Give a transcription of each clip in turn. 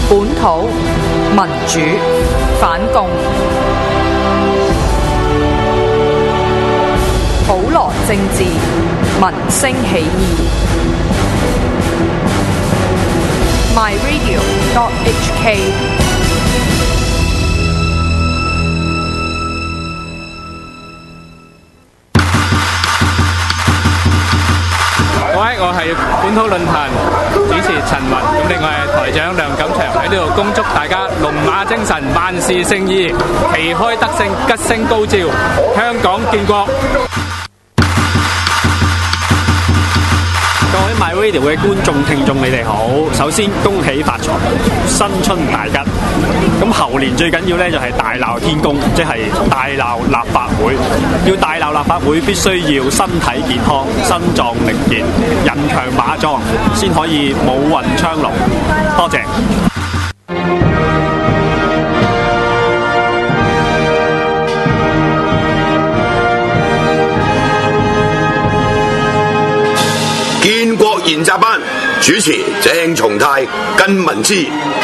本土民主反共，普羅政治民聲起義。myradio.hk。 各位，我係本土論壇主持陳雲，咁另外係台長梁錦祥喺呢度恭祝大家龍馬精神，萬事勝意，旗開得勝，吉星高照，香港建國。 各位 MyRadio 嘅觀眾聽眾，你哋好！首先恭喜發財，新春大吉。咁猴年最緊要咧就係大鬧天宮，即係大鬧立法會。要大鬧立法會，必須要身體健康、身壯力健、人強馬壯，先可以武運昌隆。多謝。 建國研習班主持鄭松泰、根文之。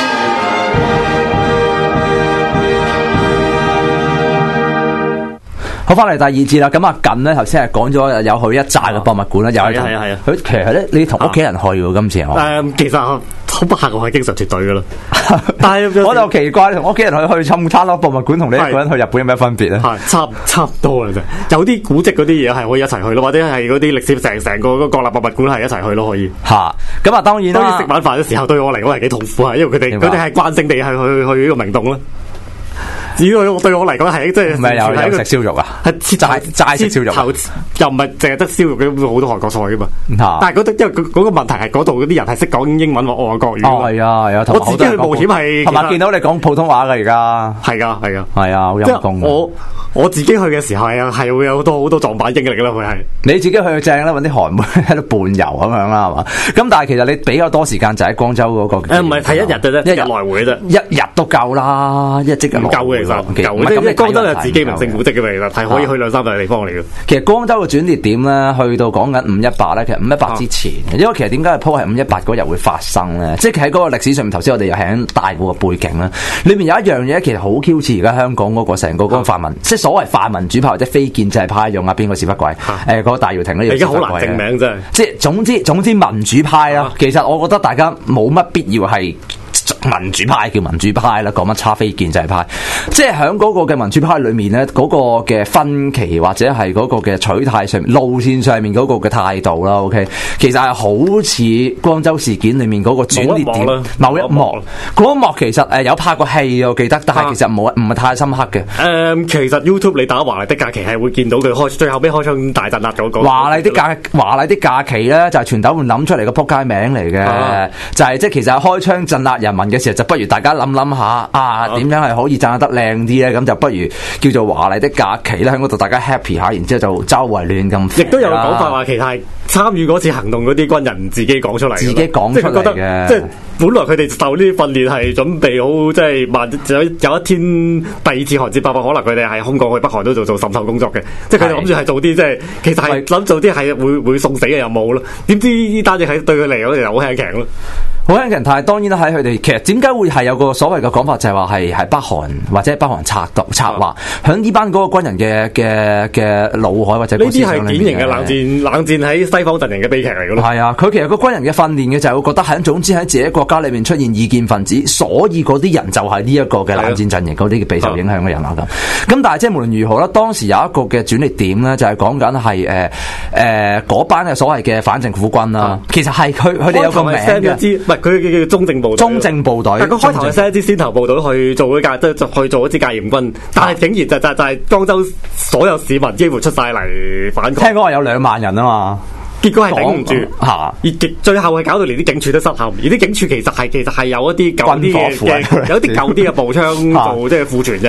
好，翻嚟第二節啦。咁啊，近咧頭先係講咗有去一紮嘅博物館啦，又係係啊。 佢其實咧，你同屋企人去喎，今次係嘛？ 其實好不幸，我係經常脫隊噶啦。但係我就奇怪，你同屋企人去參觀咯博物館，同你一個人去日本有咩分別咧？ 係差唔多啦，啫。有啲古蹟嗰啲嘢係可以一齊去咯，或者係嗰啲歷史成個國立博物館係一齊去咯，可以。 嚇，咁啊當然啦。 食晚飯嘅時候對我嚟講係幾痛苦啊，因為佢哋係慣性地係去呢個明洞啦。至於對我嚟講係即係， 唔係有食燒肉啊？係齋食燒肉， 又唔係淨係得燒肉嘅，好多韓國菜噶嘛。但係因為嗰個問題係嗰度嗰啲人係識講英文或外國語。哦，係啊，我自己去冒險係， 同埋見到你講普通話㗎而家。係啊， 好陰功。 我自己去嘅時候係會有好多撞板經歷㗎啦，佢係。你自己去正啦，揾啲韓妹喺度伴遊咁樣啦，係嘛？咁但係其實你比較多時間就喺光州嗰個。 唔係睇一日嘅啫，一日來回嘅啫， 一日都夠啦，一日即係唔夠嘅。 其實咁光州係自己名勝古蹟嘅嘛，其實係可以去兩三笪地方嚟嘅。 其實光州嘅轉捩點咧，去到講緊518咧，其實518之前，因為其實點解係鋪係518嗰日會發生咧？即係喺嗰個歷史上面，頭先我哋又喺大埔嘅背景啦，裏面有一樣嘢其實好 Q 似而家香港嗰個成個嗰個泛民，即係所謂泛民主派或者非建制派用啊邊個屎忽鬼？嗰個戴耀廷呢？ 而家好難證明真係。 即係總之民主派啦，其實我覺得大家冇乜必要係。民主派叫民主派啦，講乜差非建制派，即係喺嗰個嘅民主派裏面咧，嗰個嘅分歧或者係嗰個嘅取態上面、路線上面嗰個嘅態度啦 ，OK， 其實係好似光州事件裏面嗰個轉捩點，某一幕，嗰一幕其實有拍過戲我記得，但係其實唔係太深刻嘅。 其實 YouTube 你打華麗的假期係會見到佢最後尾開槍大鎮壓嗰個。 華麗的假期咧就係全斗煥諗出嚟個撲街名嚟嘅，就係即係其實係開槍鎮壓人民嘅時候，就不如大家諗下點樣係可以賺得靚啲咧？咁就不如叫做華麗的假期啦，喺嗰度大家 happy 下，然之後就周圍亂咁。 亦都有講法話，其實係參與嗰次行動嗰啲軍人自己講出嚟， 自己講出嚟嘅。 即係本來佢哋受呢啲訓練係準備好，即係有一天第二次韓戰爆發，可能佢哋係空降去北韓都做滲透工作嘅。即係佢哋諗住係做啲即係其實係諗做啲係會送死嘅任務咯。點知呢單嘢係對佢嚟講其實好輕鬆咯。 好輕鬆，但係當然啦，喺佢哋其實點解會係有個所謂嘅講法，就係話係北韓或者北韓策劃，響呢班嗰個軍人嘅腦海或者呢啲係典型嘅冷戰喺西方陣營嘅悲劇嚟嘅咯。 係啊，佢其實個軍人嘅訓練嘅就係會覺得係總之喺自己國家裏面出現異見分子，所以嗰啲人就係呢一個嘅冷戰陣營嗰啲備受影響嘅人啦咁。但係即係無論如何啦，當時有一個嘅轉捩點咧，就係講緊係嗰班嘅所謂嘅反政府軍啦。其實係佢哋有個名嘅。 佢叫中正部隊。 中正部隊。 但係佢開頭係 send 一支先頭部隊去做一支戒嚴軍，但係竟然就係光州所有市民幾乎出晒嚟反抗。 聽講話有2萬人啊嘛， 結果係頂唔住嚇，而最後係搞到連啲警署都失效，而啲警署其實係有一啲舊啲嘅有啲舊啲嘅步槍做即係庫存啫。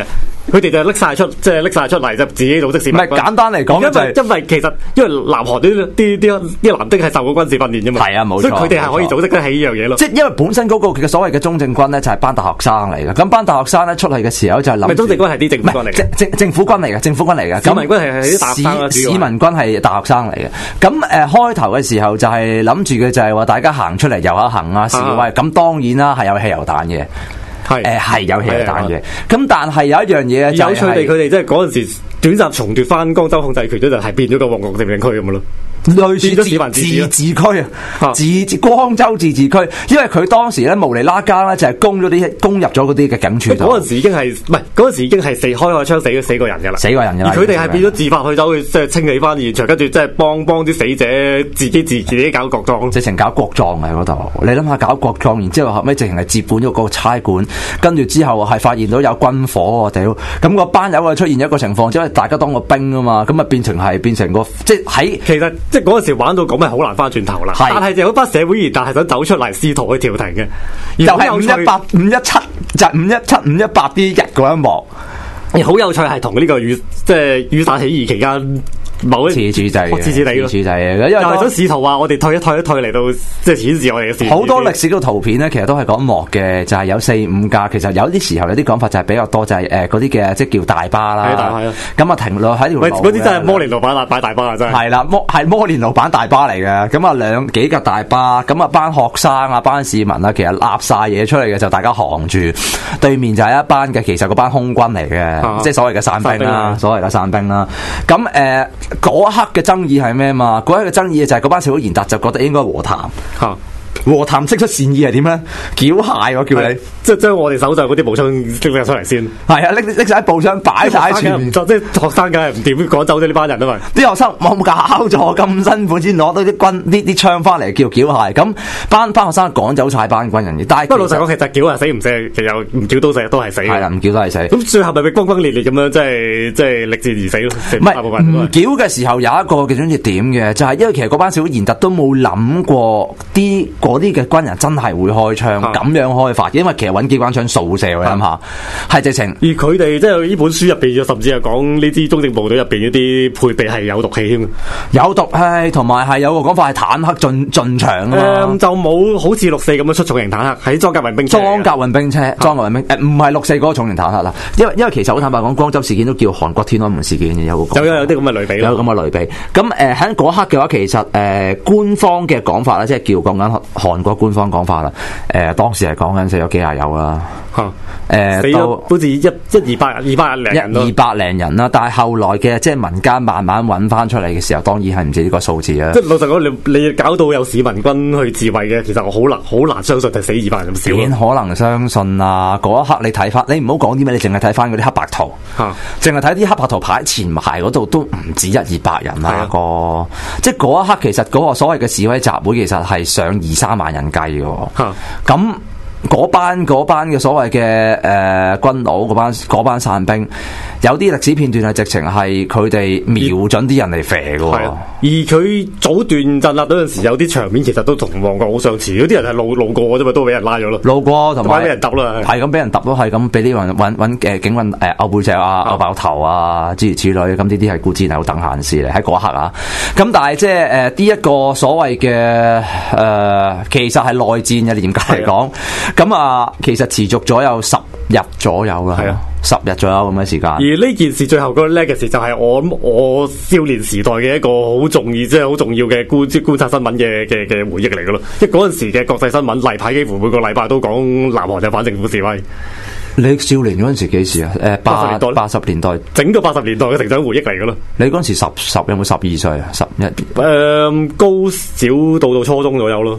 佢哋就拎晒出嚟就自己組織市民軍。 唔係簡單嚟講， 因為其實因為南韓啲男丁係受過軍事訓練啫嘛， 係啊冇錯， 所以佢哋係可以組織得起呢樣嘢咯。 即係因為本身嗰個嘅所謂嘅中正軍咧就係班大學生嚟嘅，咁班大學生咧出嚟嘅時候就係諗， 中正軍係啲政府軍嚟嘅， 政府軍嚟嘅，政府軍嚟嘅。 市民軍係啲大學生啦， 市民軍係大學生嚟嘅。咁開頭嘅時候就係諗住嘅就係話大家行出嚟遊下行啊示威，咁當然啦係有汽油彈嘅。係有汽油彈嘅，咁但係有一樣嘢有趣地， 佢哋即係嗰陣時短暫重奪翻江州控制權，就係變咗個旺角佔領區咁咯。 類似自治區啊，光州自治區，因為佢當時咧無厘啦更咧就係攻入咗嗰啲嘅警署度。 嗰陣時已經係開開槍死咗4個人㗎啦，而佢哋係變咗自發去走去即係清理翻現場，跟住即係幫啲死者自己搞國葬， 直情搞國葬喺嗰度。你諗下搞國葬，然之後後尾直情係接管咗個差館，跟住之後係發現到有軍火喎，屌！咁個班友啊出現一個情況，因為大家當個兵啊嘛，咁啊變成個即係喺其實。即係嗰陣時玩到咁係好難翻轉頭啦，但係就有班社會賢達係想走出嚟試圖去調停嘅， 就係518就係517、518啲日嗰一幕， 而好有趣係同呢個雨傘起義期間。某一次地咯，因為又係想試圖話我哋退一退嚟到即係顯示我哋嘅事。 好多歷史嘅圖片咧，其實都係講幕嘅，就係有4-5架。其實有啲時候有啲講法就係比較多，就係嗰啲嘅即係叫大巴啦。係啊，咁啊停落喺條路。嗰啲真係摩連奴版大巴啊！真係。係啦，摩連奴版大巴嚟嘅。咁啊幾架大巴，咁啊班學生啊班市民啊，其實立晒嘢出嚟嘅就大家行住，對面就係一班嘅其實嗰班空軍嚟嘅，即係所謂嘅散兵啦，所謂嘅散兵啦。咁嗰一刻嘅爭議係咩嘛？嗰一刻嘅爭議就係嗰班社會賢達就覺得應該和談。和談釋出善意係點咧？繳械我叫你， 即係將我哋手上嗰啲步槍拎晒出嚟先。 係啊，拎晒步槍擺晒喺前面。 即係學生梗係唔掂趕走咗呢班人啊嘛。 啲學生冇搞錯，咁辛苦先攞到啲槍翻嚟叫繳械。咁班學生趕走晒班軍人嘅。但係不過老實講，其實繳係死唔死，其實唔繳都係死。係啦，唔繳都係死。咁最後咪轟轟烈烈咁樣，即係力戰而死咯。唔係唔繳嘅時候有一個嘅轉折點嘅，就係因為其實嗰班小賢達都冇諗過嗰啲嘅軍人真係會開槍咁樣開發，因為其實揾機關槍掃射，我諗下係直情。而佢哋即係呢本書入邊，甚至係講呢支中正部隊入邊嗰啲配備係有毒氣添，有毒氣，同埋係有個講法係坦克進場啊嘛。就冇好似64咁樣出重型坦克，喺裝甲運兵車。裝甲運兵唔係64嗰個重型坦克啦。因為其實好坦白講，光州事件都叫韓國天安門事件嘅，有啲咁嘅類比，有咁嘅類比。咁喺嗰刻嘅話，其實官方嘅講法咧，即係叫講緊韓國官方講法啦，當時係講緊死咗幾廿友啦，死咗好似200零人啦，但係後來嘅即係民間慢慢揾翻出嚟嘅時候，當然係唔止呢個數字啦。即係老實講，你搞到有市民軍去自衛嘅，其實我好難相信係死200人咁少。點可能相信啊？嗰一刻你睇翻，你唔好講啲咩，你淨係睇翻嗰啲黑白圖，淨係睇啲黑白圖排前排嗰度都唔止100-200人啦。即係嗰一刻，其實嗰個所謂嘅示威集會，其實係上2-3萬人計嘅。咁嗰班嘅所謂嘅軍佬，嗰班散兵，有啲歷史片段係直情係佢哋瞄準啲人嚟射嘅。而佢早段鎮壓嗰陣時，有啲場面其實都同旺角好相似，有啲人係路過嘅啫嘛，都俾人拉咗咯。路過同埋俾人揼啦，係咁俾人揼咯，係咁俾啲人揾警棍勾背脊啊、勾爆頭啊諸如此類。咁呢啲係固然係好等閒事嚟喺嗰刻啊。咁但係即係呢一個所謂嘅其實係內戰嘅嚴格嚟講。咁啊，其實持續咗有10日左右啦，係啊，10日左右咁嘅時間。而呢件事最後嗰個 legacy 就係我少年時代嘅一個好重要，即係好重要嘅觀察新聞嘅回憶嚟噶咯。即係嗰陣時嘅國際新聞例牌，幾乎每個禮拜都講南韓就反政府示威。你少年嗰陣時幾時啊？80年代，整個80年代嘅成長回憶嚟噶咯。你嗰陣時十有冇12歲啊？11高小到初中左右咯。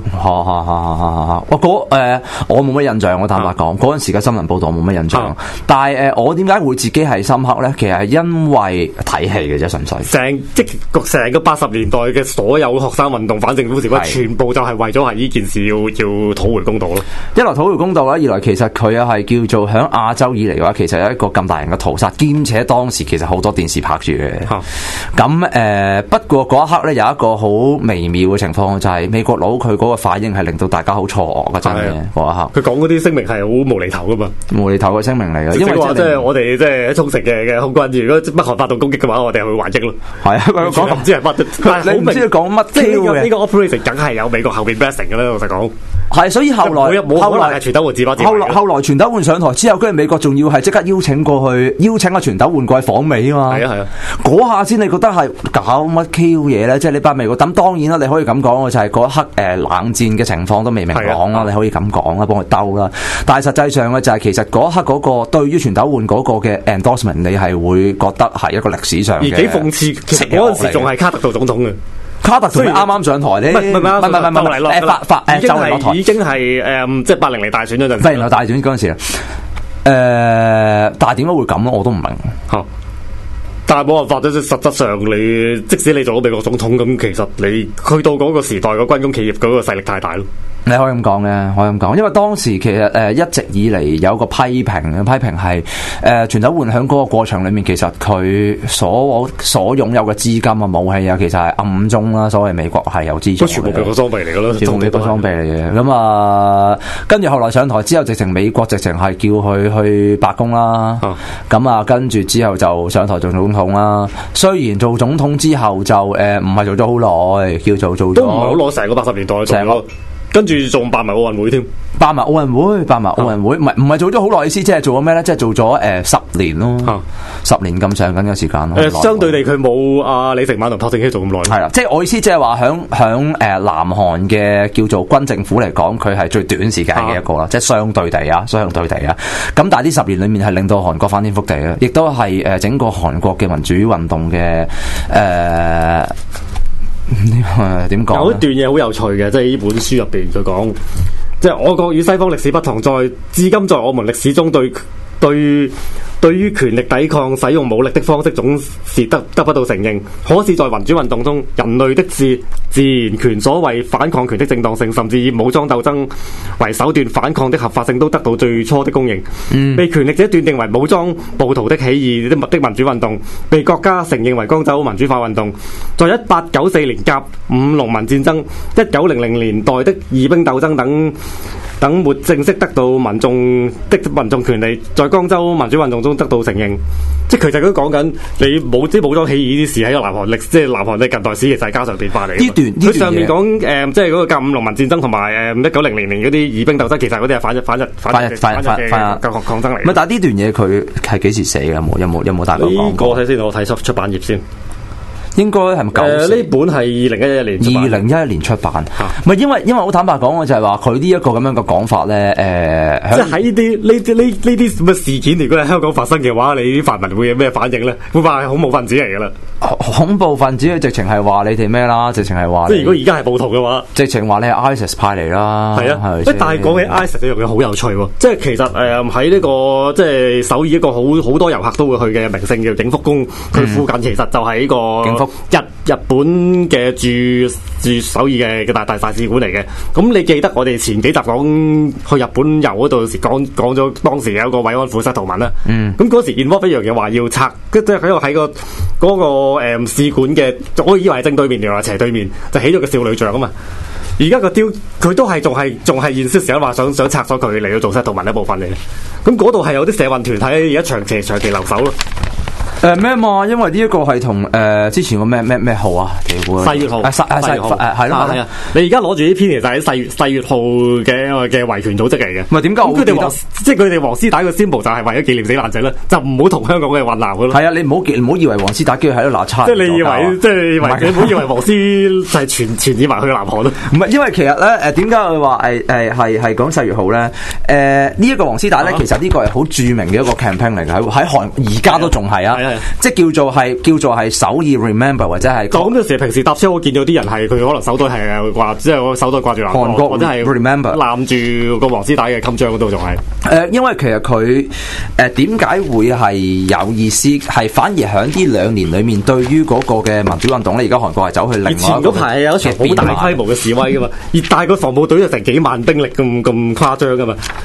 我冇乜印象，我坦白講，嗰陣時嘅新聞報道冇乜印象。但係我點解會自己係深刻咧？其實係因為睇戲嘅啫，純粹。成個80年代嘅所有學生運動、反政府示威，全部就係為咗係呢件事要討回公道咯。一來討回公道啦，二來其實佢又係叫做響響亞洲以嚟嘅話，其實有一個咁大型嘅屠殺，兼且當時其實好多電視拍住嘅。咁不過嗰一刻咧有一個好微妙嘅情況，就係美國佬佢嗰個反應係令到大家好錯愕嘅，真嘅嗰一刻。 佢講嗰啲聲明係好無厘頭噶嘛， 無厘頭嘅聲明嚟嘅，因為即係我哋即係沖繩嘅空軍，如果北韓發動攻擊嘅話，我哋係會還擊咯。係啊，佢講唔知係乜， 你唔知佢講乜 Q 嘅？ 呢個 operation 梗係有美國後邊 blessing 嘅啦，老實講。 係，所以後來係全斗煥自把自為嘅。 後來全斗煥上台之後，跟住美國仲要係即刻邀請阿全斗煥過去訪美啊嘛。係啊，嗰下先你覺得係搞乜 Q 嘢咧？即係呢班美國。咁當然啦，你可以咁講，就係嗰一刻冷戰嘅情況都未明朗啦。你可以咁講啦，幫佢兜啦。但係實際上嘅就係其實嗰一刻嗰個對於全斗煥嗰個嘅 endorsement，你係會覺得係一個歷史上嘅。 而幾諷刺，其實嗰陣時仲係卡特做總統嘅。 卡特仲啱啱上台咧， 已經係即係800年大選嗰陣， 800年大選嗰陣時啦。但係點解會咁咧？我都唔明。 但係冇辦法啫，實質上你即使你做到美國總統咁，其實你去到嗰個時代個軍工企業嗰個勢力太大咯。 你可以咁講嘅，可以咁講，因為當時其實一直以嚟有個批評係全斗煥喺嗰個過程裏面，其實佢所擁有嘅資金啊、武器啊，其實係暗中啦，所謂美國係有資助嘅， 全部美國裝備嚟嘅咯， 全部美國裝備嚟嘅。咁啊，跟住後來上台之後，美國直情係叫佢去白宮啦。咁啊，跟住之後就上台做總統啦。雖然做總統之後就唔係做咗好耐，叫做做咗都唔係好耐，成個80年代成個。跟住仲辦埋奧運會添， 辦埋奧運會，唔係做咗好耐意思，即係做咗咩咧？即係做咗10年咯，10年咁上緊嘅時間咯。 相對地佢冇李承晚同朴正熙做咁耐。係啦，即係我意思，即係話響南韓嘅叫做軍政府嚟講，佢係最短時間嘅一個啦，即係相對地啊。咁但係呢10年裏面係令到韓國翻天覆地啊，亦都係整個韓國嘅民主運動嘅點講？ 有一段嘢好有趣嘅，即係呢本書入邊佢講，即係我國與西方歷史不同，至今在我們歷史中對於權力抵抗使用武力的方式總是得不到承認。可是在民主運動中，人類的自然權所謂反抗權的正當性，甚至以武裝鬥爭為手段反抗的合法性，都得到最初的公認。被權力者斷定為武裝暴徒的起義的民主運動，被國家承認為江州民主化運動。在1894年甲午農民戰爭、1900年代的義兵鬥爭等沒正式得到民眾權利，在江州民主運動中得到承認。即係其實佢講緊你冇啲武裝起義啲事喺個南韓即係南韓嘅近代史，其實係家常便飯嚟。佢上面講即係嗰個甲午農民戰爭同埋1900年嗰啲義兵鬥爭，其實嗰啲係反日嘅抗爭嚟。 唔係，但係呢段嘢佢係幾時寫嘅？有冇大概講過？ 呢個睇先，我睇出版頁先。 應該係咪舊？ 呢本係2011年出版。 2011年出版，唔係因為好坦白講，就係話佢呢一個咁樣嘅講法咧， 即係喺呢啲咁嘅事件，如果喺香港發生嘅話，你啲泛民會有咩反應咧？會話係恐怖分子嚟噶啦， 恐怖分子直情係話你哋咩啦？直情係話， 即係如果而家係暴徒嘅話， 直情話你係 ISIS 派嚟啦。係啊， 但係講起 ISIS 呢樣嘢好有趣喎，即係其實喺呢個即係首爾一個好多遊客都會去嘅名勝叫景福宮，佢附近其實就係呢個景福日本嘅駐首爾嘅大使館嚟嘅。咁你記得我哋前幾集講去日本遊嗰度時講咗當時有一個慰安婦失圖文啦。咁嗰時見波飛揚嘅話要拆，即係喺個使館嘅，我以為係正對面，原來斜對面就起咗個少女像啊嘛。而家個雕佢都係仲係現實時候話想拆咗佢嚟到做失圖文一部分嚟嘅。咁嗰度係有啲社運團體而家長期留守咯。 咩嘛？因為呢一個係同之前個咩號啊？ 世越號係咯。 你而家攞住呢篇其實係世越號嘅維權組織嚟嘅。 唔係點解？ 佢哋即係佢哋黃絲帶個 symbol 就係為咗紀念死難者啦，就唔好同香港嘅混淆嘅咯。 係啊，你唔好以為黃絲帶跟住喺度鬧差。 即係你以為你唔好以為黃絲就係傳染埋去南韓咯。唔係， 因為其實咧點解佢話係講世越號咧？呢一個黃絲帶咧，其實呢個係好著名嘅一個 campaign 嚟嘅，喺韓而家都仲係啊。即係叫做係首爾 remember 或者係咁嗰時平時搭車我見到啲人係佢可能手袋係掛，即係個手袋掛住韓國或者係 remember 攬住個黃絲帶嘅襟章嗰度仲係因為其實佢點解會係有意思，係反而喺呢2年裏面對於嗰個嘅民主運動咧，而家韓國係走去另外一個前嗰排有一場好大規模嘅示威噶嘛，但係個防暴隊就成幾萬兵力咁誇張噶嘛。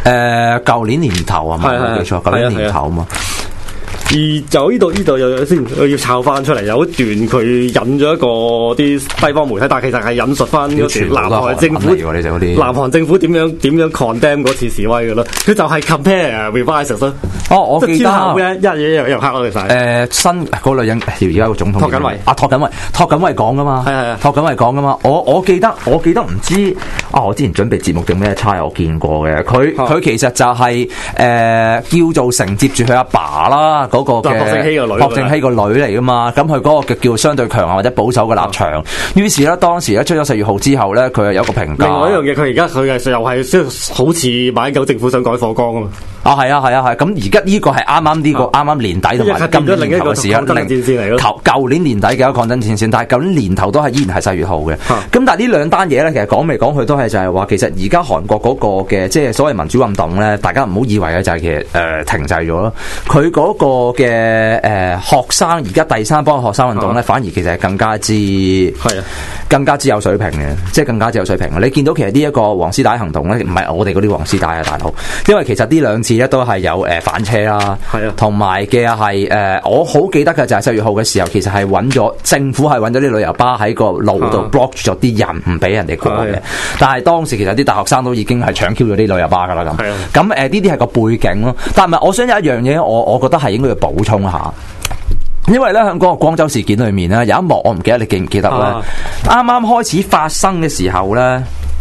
舊年年頭啊嘛，冇記錯，舊年年頭啊嘛。 而就呢度又先，我要抄翻出嚟有一段佢引咗一個啲西方媒體，但係其實係引述翻嗰時南韓政府點樣 condemn 嗰次示威嘅咯。佢就係 compare revises 咯。 哦，我記得一嘢又黑咯，其實新嗰女人而家個總統托緊維托緊維講噶嘛，係托緊維講噶嘛。我記得唔知我之前準備節目定咩差我見過嘅，佢其實就係叫做承接住佢阿爸啦。嗰個嘅朴正熙個女嚟噶嘛，咁佢嗰個叫做相對強硬或者保守嘅立場。於是咧，當時咧出咗4月號之後咧，佢又有一個評價。 另外一樣嘢，佢又係好似馬英九政府想改課綱啊嘛。 係啊，咁而家呢個係啱啱年底同埋今年年頭嘅時間，舊年年底嘅一個抗爭戰線，但係舊年年頭都係依然係4月號嘅。咁但係呢兩單嘢咧，其實講嚟講去都係就係話，其實而家韓國嗰個嘅即係所謂民主運動咧，大家唔好以為嘅就係其實停滯咗咯。佢嗰個嘅學生而家第三波學生運動咧，反而其實係更加之有水平嘅，即係更加之有水平嘅。你見到其實呢一個黃絲帶行動咧，唔係我哋嗰啲黃絲帶啊大佬，因為其實呢兩次咧都係有反車啦，同埋嘅係我好記得嘅就係4月號嘅時候，其實係揾咗政府係揾咗啲旅遊巴喺個路度 block 住咗啲人，唔俾人哋過嘅。但係當時其實啲大學生都已經係搶 Q 咗啲旅遊巴噶啦咁。咁呢啲係個背景咯。但係唔係，我想有一樣嘢，我覺得係應該要補充下。因為咧喺嗰個光州事件裏面咧，有一幕我唔記得你記唔記得咧？啱啱開始發生嘅時候咧，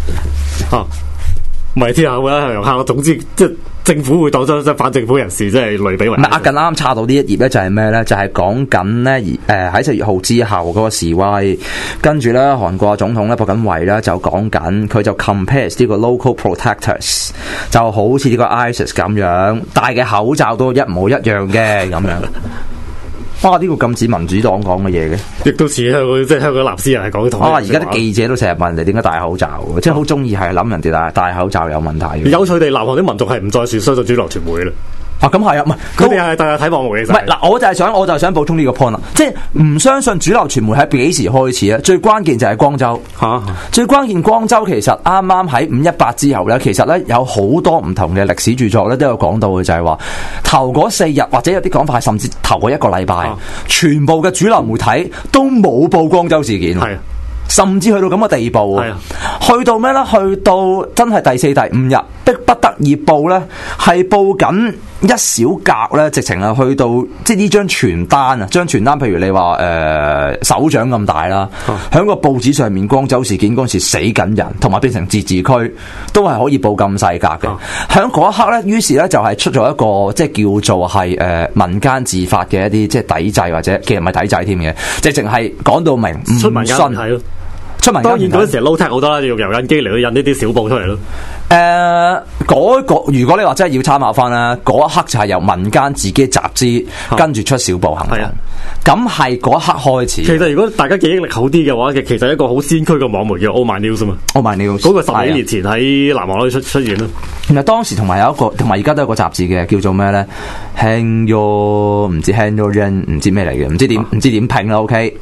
唔係之後啦，總之即係政府會當真反政府人士，即係類比為。 近啱查到呢一頁咧，就係咩咧？就係講緊咧，喺4月號之後嗰個示威，跟住咧韓國總統咧朴槿惠咧就講緊，佢就 compares 呢個 local protectors 就好似呢個 ISIS 咁樣，戴嘅口罩都一模一樣嘅咁樣。呢個咁似民主黨講嘅嘢嘅， 亦都似香港藍絲人係講同。 而家啲記者都成日問人哋點解戴口罩，即係好中意係諗人哋戴口罩有問題。 有趣地，南韓啲民眾係唔再相信主流傳媒啦。 咁係啊，唔係佢哋係大家睇網媒嘅。 唔係嗱，我就係想補充呢個 point 啦，即係唔相信主流傳媒係幾時開始咧？最關鍵就係光州最關鍵光州其實啱啱喺518之後咧，其實咧有好多唔同嘅歷史著作咧都有講到嘅，就係話頭嗰4日或者有啲講法，甚至頭嗰1個禮拜，全部嘅主流媒體都冇報光州事件。甚至去到咁嘅地步，去到咩咧？去到真係第4、第5日，逼不得已報咧，係報緊一小格咧，直情係去到即係呢張傳單啊！張傳單，譬如你話手掌咁大啦，喺個報紙上面，光州事件嗰陣時死緊人，同埋變成自治區，都係可以報咁細格嘅。喺嗰一刻咧，於是咧就係出咗一個即係叫做係民間自發嘅一啲即係抵制，或者其實唔係抵制添嘅，直情係講到明唔民信。 當然嗰陣時 low tech 好多啦，要用油印機嚟去印呢啲小報出嚟咯。 如果你話真係要參考翻啦，嗰一刻就係由民間自己集資跟住出小報行動。咁係嗰一刻開始。其實如果大家記憶力好啲嘅話，其實一個好先驅嘅網媒叫 Oh My News 啊嘛。 Oh My News 嗰個10幾年前喺南韓可以出現咯。 然後當時同埋而家都有個雜誌嘅，叫做咩咧？Hankyo 唔知 Hankyo 唔知咩嚟嘅，唔知點拼啦。OK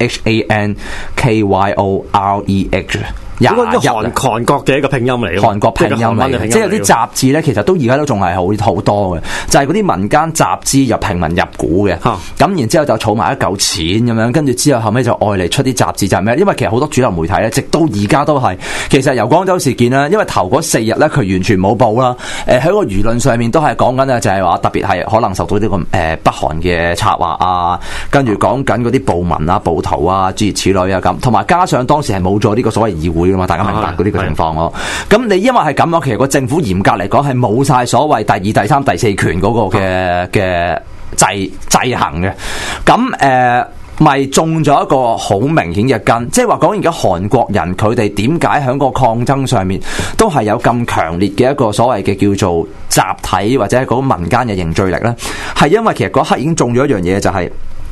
HANKYOREH。 嗰個韓國嘅一個拼音嚟， 韓國拼音嚟，即係有啲雜誌咧，其實都而家都仲係好多嘅，就係嗰啲民間集資入平民入股嘅，咁然之後就儲埋一嚿錢咁樣，跟住之後後尾就愛嚟出啲雜誌就係咩？因為其實好多主流媒體咧，直到而家都係，其實由光州事件啦，因為頭嗰4日咧，佢完全冇報啦，喺個輿論上面都係講緊啊，就係話特別係可能受到呢個北韓嘅策劃啊，跟住講緊嗰啲暴民啊、暴徒啊諸如此類啊咁，同埋加上當時係冇咗呢個所謂議會。大家明白嗰啲嘅情況咯。咁你因為係咁咯，其實個政府嚴格嚟講係冇晒所謂第2、第3、第4權嗰個嘅制衡嘅。咁咪中咗一個好明顯嘅根，即係話講而家韓國人佢哋點解喺個抗爭上面都係有咁強烈嘅一個所謂嘅叫做集體或者係嗰個民間嘅凝聚力咧，係因為其實嗰刻已經中咗一樣嘢，就係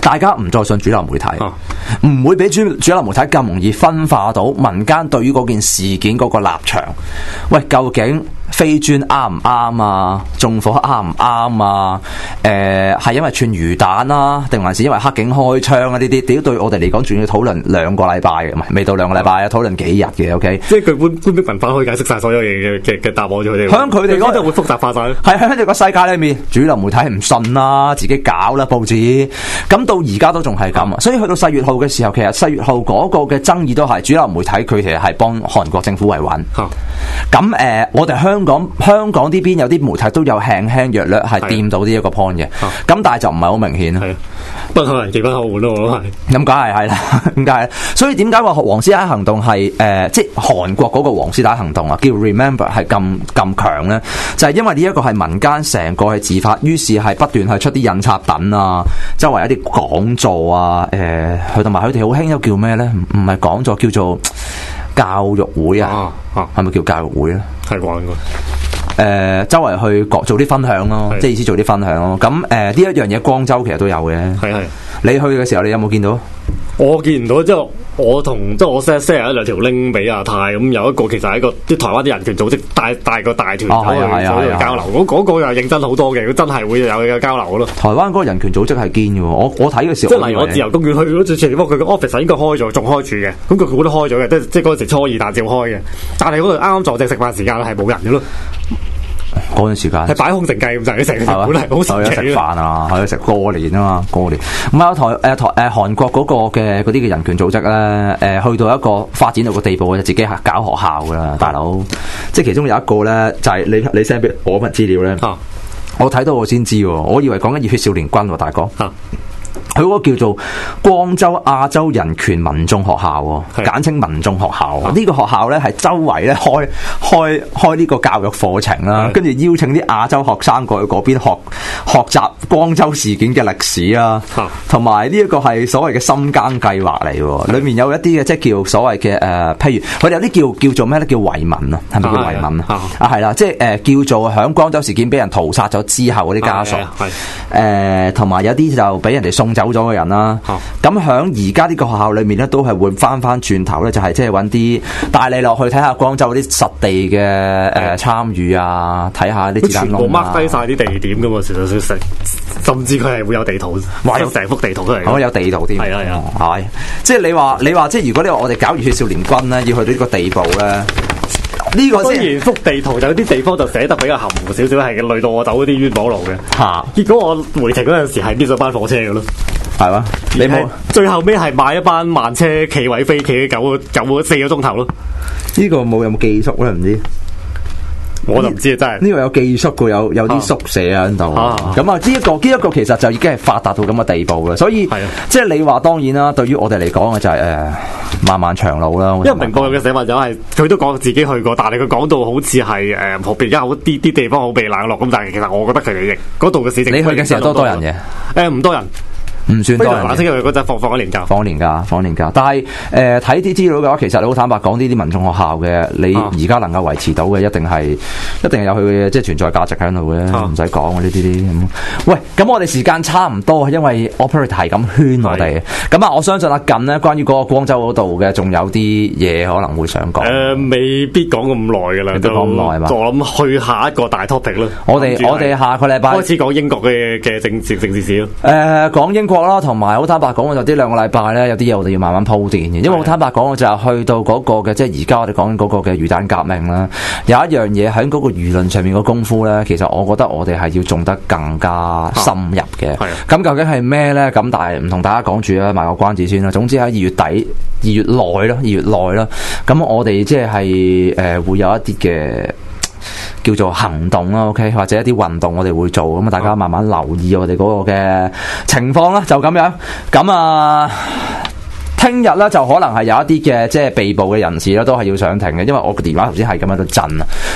大家唔再信主流媒體，唔會俾主流媒體咁容易分化到民間對於嗰件事件嗰個立場。喂，究竟飛磚啱唔啱啊？縱火啱唔啱啊？係因為串魚蛋啦，定還是因為黑警開槍啊？呢啲屌對我哋嚟講，仲要討論2個禮拜嘅，唔係未到2個禮拜啊，討論幾日嘅。OK， 即係佢官逼文化可以解釋晒所有嘢嘅答案咗佢哋。 響佢哋嗰度會複雜化晒。 係喺呢個世界裏面，主流媒體唔信啦，自己搞啦報紙。咁到而家都仲係咁啊！所以去到4月號嘅時候，其實4月號嗰個嘅爭議都係主流媒體佢其實係幫韓國政府維穩。咁我哋香港呢邊有啲媒體都有輕略係掂到呢一個 point 嘅。咁但係就唔係好明顯啦。 不可能，極不可換咯，我都係。咁梗係啦，點解？所以點解話黃絲帶行動係即係韓國嗰個黃絲帶行動啊，叫 Remember 係咁強咧？就係因為呢一個係民間成個係自發，於是係不斷係出啲印刷品啊，周圍一啲講座啊，佢同埋佢哋好興一個叫咩咧？唔係講座，叫做教育會啊，係咪叫教育會咧？ 係講過。 周圍去做啲分享咯，即係意思做啲分享咯。咁呢一樣嘢，光州其實都有嘅。係你去嘅時候，你有冇見到？ 我見唔到，即係我 share 一兩條 link 俾阿泰，咁有一個其實係一個啲台灣啲人權組織帶個大團去交流，嗰個又認真好多嘅，佢真係會有交流咯。台灣嗰個人權組織係堅嘅，我睇嘅時候，即係例如我自由公園去嗰次地方，佢個 office 應該開咗，仲開住嘅，咁佢估都開咗嘅，即係嗰陣時初二但照開嘅，但係嗰度啱啱撞正食飯時間係冇人嘅咯。嗰段時間係擺空城計咁滯，成日本嚟好神奇。食飯啊，去食過年啊嘛，過年。唔係韓國嗰個嘅嗰啲嘅人權組織咧，去到一個發展到個地步，就自己係搞學校噶啦，大佬。即係其中有一個咧，就係你 send 俾我份資料咧，我睇到我先知，我以為講緊熱血少年軍喎，大哥。佢嗰個叫做光州亞洲人權民眾學校，簡稱民眾學校。呢個學校咧係周圍咧開呢個教育課程啦，跟住邀請啲亞洲學生過去嗰邊學習光州事件嘅歷史啦，同埋呢一個係所謂嘅深耕計劃嚟，裏面有一啲嘅即係叫所謂嘅譬如佢哋有啲叫做咩咧？叫遺民啊，係咪叫遺民啊？係啦，即係叫做響光州事件俾人屠殺咗之後嗰啲家屬，同埋有啲就俾人哋送走咗嘅人啦，咁響而家呢個學校裏面咧，都係會翻轉頭咧，就係即係揾啲帶你落去睇下光州啲實地嘅參與啊，睇下啲子彈窿啊，全部 mark 低晒啲地點噶嘛，甚至佢係會有地圖，有成幅地圖都係，有地圖添，係即係你話即係如果你話我哋搞熱血少年軍咧，要去到呢個地步咧。呢個雖然幅地圖就有啲地方就寫得比較含糊少少，係累到我走嗰啲冤枉路嘅。結果我回程嗰陣時係搣咗班火車嘅咯，係嘛？你冇最後尾係買一班慢車企位飛企4個鐘頭咯。呢個有冇寄宿咧？唔知。我就唔知啊，真係呢個有寄宿嘅，有啲宿舍啊喺度。咁啊，呢一個其實就已經係發達到咁嘅地步嘅，所以即係你話當然啦，對於我哋嚟講嘅就係漫漫長路啦。因為明報嘅寫法就係佢都講自己去過，但係佢講到好似係而家好啲地方好被冷落咁，但係其實我覺得佢哋嗰度嘅市政，你去嘅時候多人嘅？唔多人。唔算多人，因為嗰陣放咗年假，放年假。但係睇啲資料嘅話，其實你好坦白講，呢啲民眾學校嘅，你而家能夠維持到嘅，一定係有佢嘅即係存在價值喺度嘅，唔使講呢啲咁。喂，咁我哋時間差唔多，因為 operator 係咁圈我哋。咁啊，我相信阿近呢，關於嗰個光州嗰度嘅，仲有啲嘢可能會想講。未必講咁耐噶啦，都講咁耐嘛。我諗去下一個大 topic 咯。我哋下個禮拜開始講英國嘅政治史咯。講英國啦，同埋好坦白講，就呢2個禮拜咧，有啲嘢我哋要慢慢鋪墊嘅，因為好坦白講，就係去到嗰個嘅，即係而家我哋講緊嗰個嘅魚蛋革命啦，有一樣嘢喺嗰個輿論上面嘅功夫咧，其實我覺得我哋係要種得更加深入嘅。咁究竟係咩咧？咁但係唔同大家講住啦，賣個關子先啦。總之喺2月底、2月內啦，咁我哋即係會有一啲嘅叫做行動啦 ，OK， 或者一啲運動我哋會做，咁啊大家慢慢留意我哋嗰個嘅情況啦，就咁樣。咁啊，聽日咧就可能係有一啲嘅即係被捕嘅人士咧都係要上庭嘅，因為我個電話頭先係咁喺度震啊。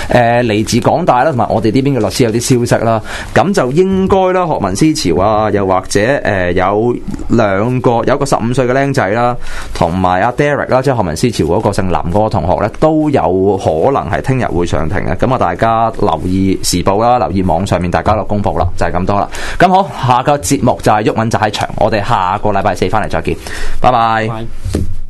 嚟自港大啦，同埋我哋呢邊嘅律師有啲消息啦。咁就應該啦，學民思潮啊，又或者有一個15歲嘅僆仔啦，同埋阿 Derek 啦，即係學民思潮嗰個姓林嗰個同學咧，都有可能係聽日會上庭嘅。咁啊，大家留意時報啦，留意網上面大家嘅公佈啦，就係咁多啦。咁好，下個節目就係毓民踩場，我哋下個禮拜四翻嚟再見，拜拜。